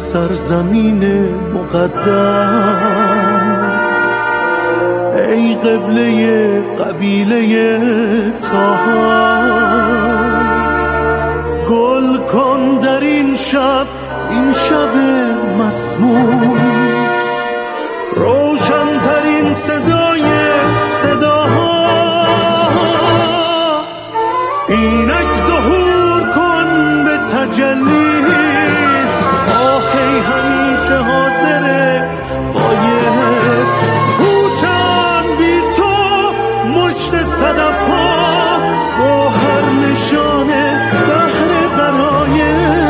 سرزمین مقدس، ای قبله قبیله طه، گل کن در این شب، این شب مسموم، روشن‌ترین صدای صداها، اینک ظهور کن به تجلی، آهی همیشه حاضر غایب، کوچم بی تو مشت صدفها، گوهر نشانه بحر غرایب.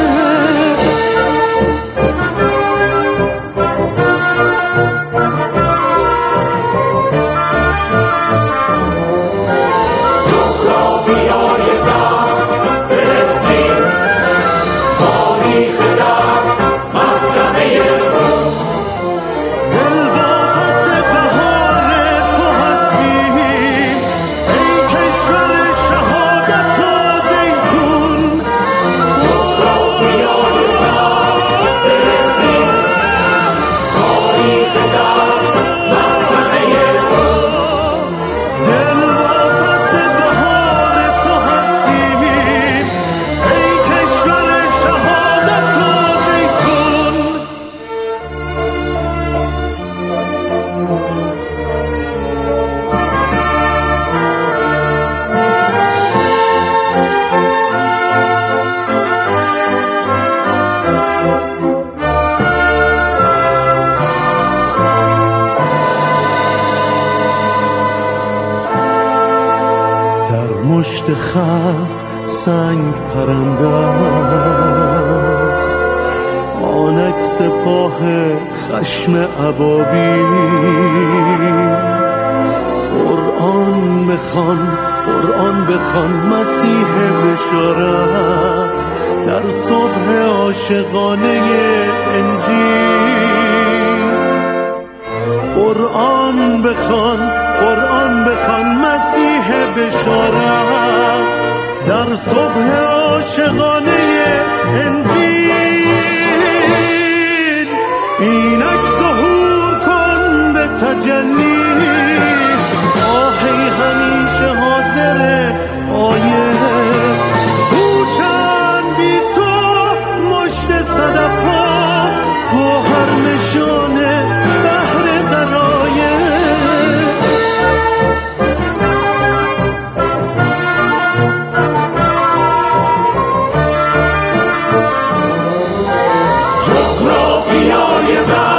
مشت خلق سنگ پرنده است، آنک سپاه خشم ابابیل. قرآن بخوان، قرآن بخوان، مسیح بشارت در صبح عاشقانه انجیل. قرآن بخوان، قرآن بخوان، مسیح بشارت در صبح عاشقانه انجیل. اینک ظهور کن به تجلی، آهی همیشه حاضر غایب، کوچن بی تو مشت صدفها، گوهر نشانه بحر غرایب. جغرافیای زمین